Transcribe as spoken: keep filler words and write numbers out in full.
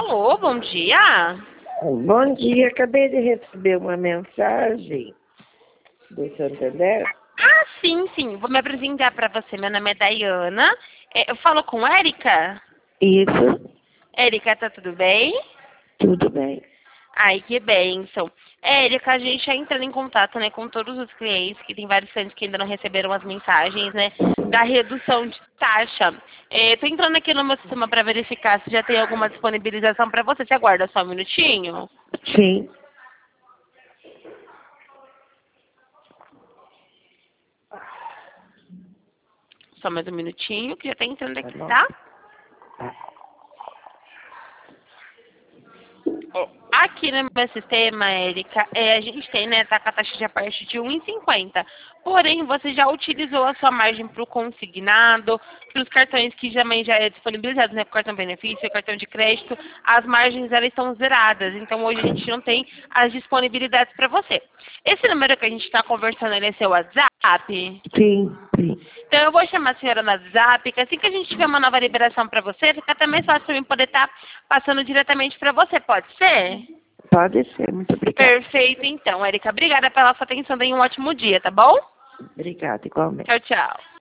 Alô, bom dia. Bom dia, acabei de receber uma mensagem do Santander. Ah, sim, sim. Vou me apresentar para você. Meu nome é Dayana. É, eu falo com Érica? Isso, Érica, tá tudo bem? tudo bem. Ai, que bênção. Érica, a gente está entrando em contato, né, com todos os clientes, que tem vários clientes que ainda não receberam as mensagens, né, da redução de taxa. Estou entrando aqui no meu sistema para verificar se já tem alguma disponibilização para você. Você aguarda só um minutinho? Sim, Só mais um minutinho, que já está entrando tá aqui, bom. tá? Ó, aqui no meu sistema, Érica, é, a gente tem, né, tá com a taxa de a partir de um e cinquenta. Porém, você já utilizou a sua margem para o consignado, para os cartões que também já é disponibilizado, né, cartão benefício, cartão de crédito, as margens elas estão zeradas. Então, hoje a gente não tem as disponibilidades para você. Esse número que a gente está conversando, ele é seu WhatsApp? sim, sim. Então, eu vou chamar a senhora no WhatsApp, que assim que a gente tiver uma nova liberação para você, fica até mais fácil para mim poder estar passando diretamente para você, pode ser? Pode ser, muito obrigada. Perfeito, então, Érica. Obrigada pela sua atenção. Tenha um ótimo dia, tá bom? Obrigada, igualmente. Tchau, tchau.